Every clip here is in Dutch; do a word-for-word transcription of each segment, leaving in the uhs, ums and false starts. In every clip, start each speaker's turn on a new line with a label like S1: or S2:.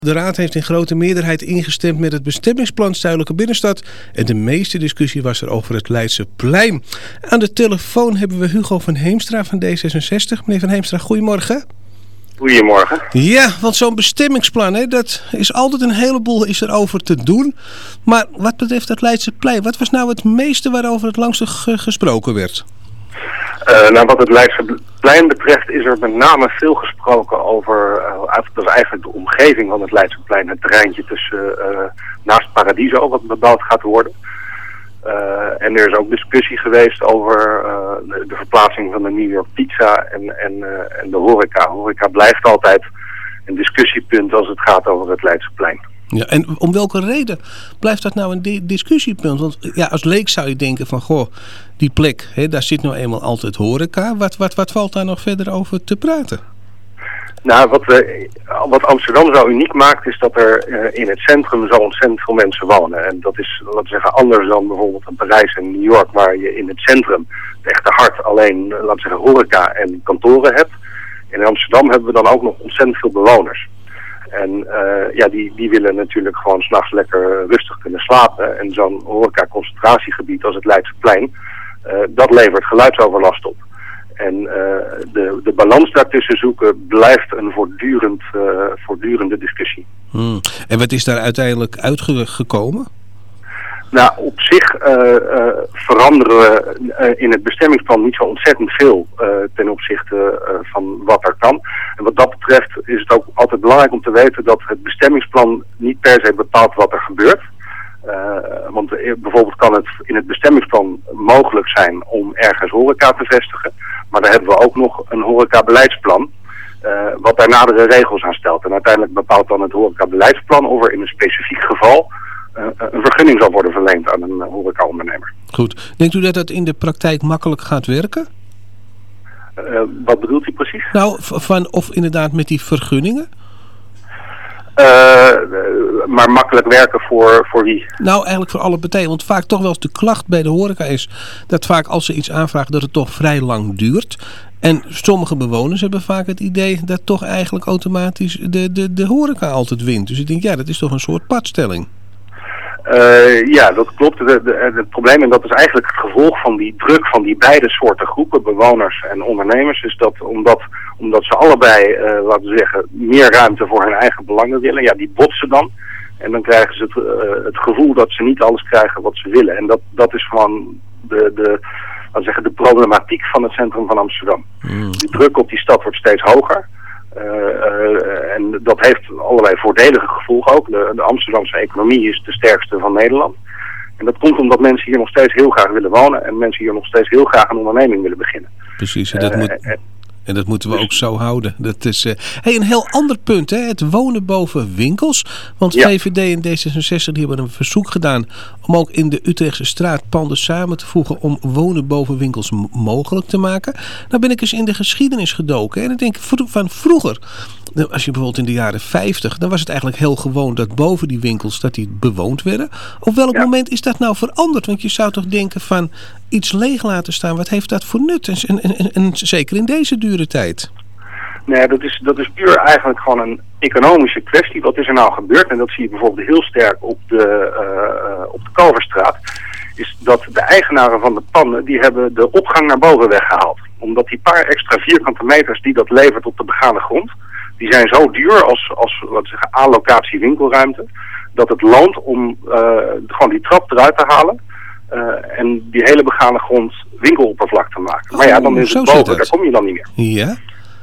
S1: De Raad heeft in grote meerderheid ingestemd met het bestemmingsplan Zuidelijke Binnenstad en de meeste discussie was er over het Leidseplein. Aan de telefoon hebben we Hugo van Heemstra van D zesenzestig. Meneer van Heemstra, goedemorgen.
S2: Goedemorgen.
S1: Ja, want zo'n bestemmingsplan, hè, dat is altijd een heleboel is er over te doen. Maar wat betreft het Leidseplein, wat was nou het meeste waarover het langste ge- gesproken werd?
S2: Uh, nou, wat het Leidseplein betreft is er met name veel gesproken over, uh, dat is eigenlijk de omgeving van het Leidseplein, het terreintje tussen, uh, naast Paradiso, wat bebouwd gaat worden. Uh, en er is ook discussie geweest over uh, de, de verplaatsing van de New York Pizza en, en, uh, en de horeca. Horeca blijft altijd een discussiepunt als het gaat over het Leidseplein.
S1: Ja, en om welke reden blijft dat nou een di- discussiepunt? Want ja, als leek zou je denken van, goh, die plek, hè, daar zit nou eenmaal altijd horeca. Wat, wat, wat valt daar nog verder over te praten?
S2: Nou, wat, we, wat Amsterdam zo uniek maakt, is dat er uh, in het centrum zo ontzettend veel mensen wonen. En dat is, laten we zeggen, anders dan bijvoorbeeld in Parijs en New York, waar je in het centrum, het echte hart, alleen, uh, laten we zeggen, horeca en kantoren hebt. In Amsterdam hebben we dan ook nog ontzettend veel bewoners. En uh, ja, die, die willen natuurlijk gewoon 's nachts lekker rustig kunnen slapen. En zo'n horeca-concentratiegebied als het Leidseplein, uh, dat levert geluidsoverlast op. En uh, de, de balans daartussen zoeken blijft een voortdurend, uh, voortdurende discussie.
S1: Hmm. En wat is daar uiteindelijk uitgekomen?
S2: Nou, op zich uh, uh, veranderen we uh, in het bestemmingsplan niet zo ontzettend veel uh, ten opzichte uh, van wat er kan. En wat dat betreft is het ook altijd belangrijk om te weten dat het bestemmingsplan niet per se bepaalt wat er gebeurt. Uh, want uh, bijvoorbeeld kan het in het bestemmingsplan mogelijk zijn om ergens horeca te vestigen. Maar daar hebben we ook nog een horecabeleidsplan, uh, wat daar nadere regels aan stelt. En uiteindelijk bepaalt dan het horecabeleidsplan of er in een specifiek geval uh, een vergunning zal worden verleend aan een uh, horecaondernemer.
S1: Goed. Denkt u dat dat in de praktijk makkelijk gaat werken?
S2: Uh, wat bedoelt u precies?
S1: Nou, van of inderdaad met die vergunningen?
S2: Uh, maar makkelijk werken voor, voor wie?
S1: Nou, eigenlijk voor alle partijen. Want vaak toch wel eens de klacht bij de horeca is dat vaak als ze iets aanvragen dat het toch vrij lang duurt. En sommige bewoners hebben vaak het idee dat toch eigenlijk automatisch de, de, de horeca altijd wint. Dus ik denk, ja, dat is toch een soort padstelling.
S2: Uh, ja, dat klopt. De, de, het probleem, en dat is eigenlijk het gevolg van die druk van die beide soorten groepen, bewoners en ondernemers, is dat omdat, omdat ze allebei, uh, laten we zeggen, meer ruimte voor hun eigen belangen willen, ja, die botsen dan. En dan krijgen ze het, uh, het gevoel dat ze niet alles krijgen wat ze willen. En dat, dat is gewoon de, de, laten we zeggen, de problematiek van het centrum van Amsterdam. Mm. De druk op die stad wordt steeds hoger. Uh, uh, en dat heeft allerlei voordelige gevolgen ook. De, de Amsterdamse economie is de sterkste van Nederland. En dat komt omdat mensen hier nog steeds heel graag willen wonen en mensen hier nog steeds heel graag een onderneming willen beginnen.
S1: Precies, en dat, uh, moet, uh, en dat moeten we
S2: dus,
S1: ook zo houden. Dat is uh, hey, een heel ander punt, hè? Het wonen boven winkels. Want
S2: ja.
S1: V V D en D zesenzestig die hebben een verzoek gedaan om ook in de Utrechtse straat panden samen te voegen om wonen boven winkels m- mogelijk te maken. Nou ben ik eens in de geschiedenis gedoken. Hè? En dan denk ik van vroeger, als je bijvoorbeeld in de jaren vijftig, dan was het eigenlijk heel gewoon dat boven die winkels dat die bewoond werden. Op welk ja. moment is dat nou veranderd? Want je zou toch denken van iets leeg laten staan, wat heeft dat voor nut? En, en, en, en zeker in deze dure tijd.
S2: Nee, dat is, dat is puur eigenlijk gewoon een economische kwestie. Wat is er nou gebeurd? En dat zie je bijvoorbeeld heel sterk op de, uh, op de Kalverstraat. Is dat de eigenaren van de panden, die hebben de opgang naar boven weggehaald. Omdat die paar extra vierkante meters die dat levert op de begane grond, die zijn zo duur als, als laten we zeggen, allocatie winkelruimte, dat het loont om uh, gewoon die trap eruit te halen uh, en die hele begane grond winkeloppervlak te maken. Maar ja, dan is het boven, daar kom je dan niet meer.
S1: Ja.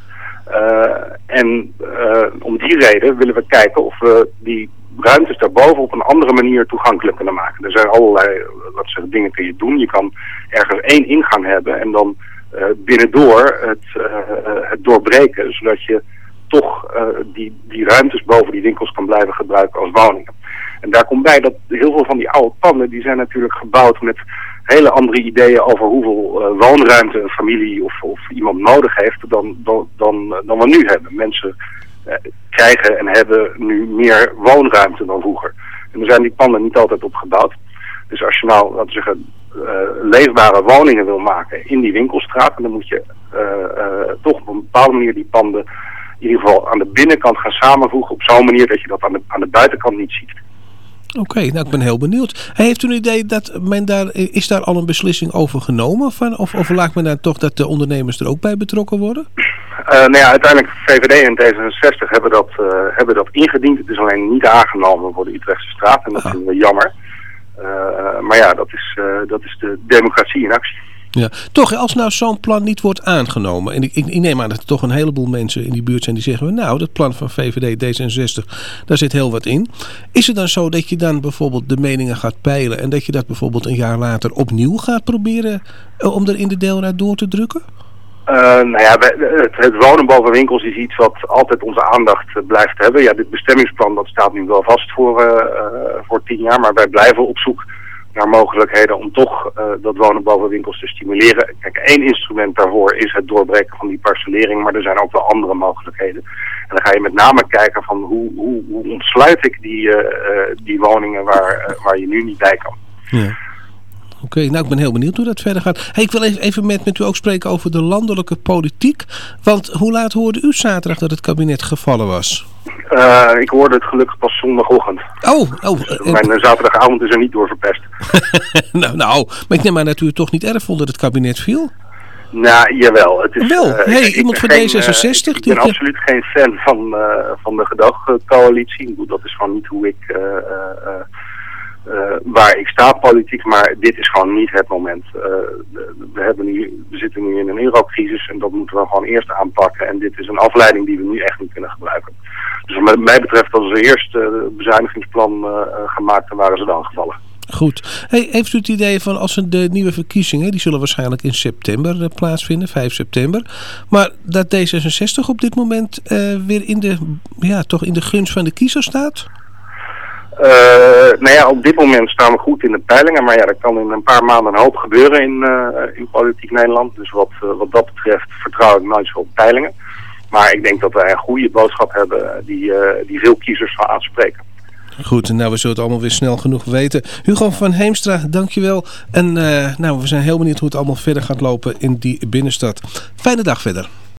S2: Uh, en uh, om die reden willen we kijken of we die ruimtes daarboven op een andere manier toegankelijk kunnen maken. Er zijn allerlei wat zeggen, dingen kun je doen. Je kan ergens één ingang hebben en dan uh, binnendoor het, uh, het doorbreken, zodat je toch uh, die, die ruimtes boven die winkels kan blijven gebruiken als woningen. En daar komt bij dat heel veel van die oude panden, die zijn natuurlijk gebouwd met hele andere ideeën over hoeveel uh, woonruimte een familie of, of iemand nodig heeft dan, dan, dan, dan we nu hebben. Mensen uh, krijgen en hebben nu meer woonruimte dan vroeger. En er zijn die panden niet altijd op gebouwd. Dus als je nou, laten we zeggen, uh, leefbare woningen wil maken in die winkelstraat, dan moet je uh, uh, toch op een bepaalde manier die panden in ieder geval aan de binnenkant gaan samenvoegen op zo'n manier dat je dat aan de, aan de buitenkant niet ziet.
S1: Oké, okay, nou ik ben heel benieuwd. Hij heeft u een idee dat men daar, is daar al een beslissing over genomen? Van, of, of lijkt men dan toch dat de ondernemers er ook bij betrokken worden?
S2: Uh, nou ja, uiteindelijk V V D en D zesenzestig hebben dat, uh, hebben dat ingediend. Het is alleen niet aangenomen voor de Utrechtse straat en dat ah. vinden we jammer. Uh, maar ja, dat is, uh, dat is de democratie in actie.
S1: Ja, toch, als nou zo'n plan niet wordt aangenomen, en ik, ik, ik neem aan dat er toch een heleboel mensen in die buurt zijn die zeggen, nou, dat plan van V V D, D zesenzestig, daar zit heel wat in. Is het dan zo dat je dan bijvoorbeeld de meningen gaat peilen en dat je dat bijvoorbeeld een jaar later opnieuw gaat proberen uh, om er in de deelraad door te drukken?
S2: Uh, nou ja, het, het wonen boven winkels is iets wat altijd onze aandacht uh, blijft hebben. Ja, dit bestemmingsplan dat staat nu wel vast voor, uh, uh, voor tien jaar, maar wij blijven op zoek naar mogelijkheden om toch uh, dat wonen boven winkels te stimuleren. Kijk, één instrument daarvoor is het doorbreken van die parcellering, maar er zijn ook wel andere mogelijkheden. En dan ga je met name kijken van hoe, hoe, hoe ontsluit ik die, uh, uh, die woningen waar, uh, waar je nu niet bij kan.
S1: Ja. Oké, okay, nou ik ben heel benieuwd hoe dat verder gaat. Hey, ik wil even, even met, met u ook spreken over de landelijke politiek. Want hoe laat hoorde u zaterdag dat het kabinet gevallen was?
S2: Uh, ik hoorde het gelukkig pas zondagochtend.
S1: Oh, oh.
S2: Dus mijn uh, zaterdagavond is er niet door verpest.
S1: nou, nou, maar ik neem aan dat u het toch niet erg vond dat het kabinet viel?
S2: Nou, jawel. Het is,
S1: Wel,
S2: uh,
S1: hey,
S2: ik,
S1: iemand
S2: ik
S1: van
S2: geen,
S1: D zesenzestig?
S2: Uh, ik ben die absoluut je... geen fan van, uh, van de gedoogcoalitie. Dat is gewoon niet hoe ik... Uh, uh, Uh, waar ik sta politiek, maar dit is gewoon niet het moment. Uh, we, hebben nu, we zitten nu in een eurocrisis en dat moeten we gewoon eerst aanpakken. En dit is een afleiding die we nu echt niet kunnen gebruiken. Dus wat mij betreft, als we eerst uh, het bezuinigingsplan uh, gemaakt, dan waren ze dan gevallen.
S1: Goed. Hey, heeft u het idee van als er de nieuwe verkiezingen, die zullen waarschijnlijk in september uh, plaatsvinden, vijf september. Maar dat D zesenzestig op dit moment uh, weer in de, ja, toch in de gunst van de kiezer staat?
S2: Uh, nou ja, op dit moment staan we goed in de peilingen, maar ja, er kan in een paar maanden een hoop gebeuren in, uh, in politiek Nederland. Dus wat, uh, wat dat betreft vertrouw ik nooit zo op peilingen. Maar ik denk dat wij een goede boodschap hebben die, uh, die veel kiezers zal aanspreken.
S1: Goed, nou we zullen het allemaal weer snel genoeg weten. Hugo van Heemstra, dankjewel. En uh, nou, we zijn heel benieuwd hoe het allemaal verder gaat lopen in die binnenstad. Fijne dag verder.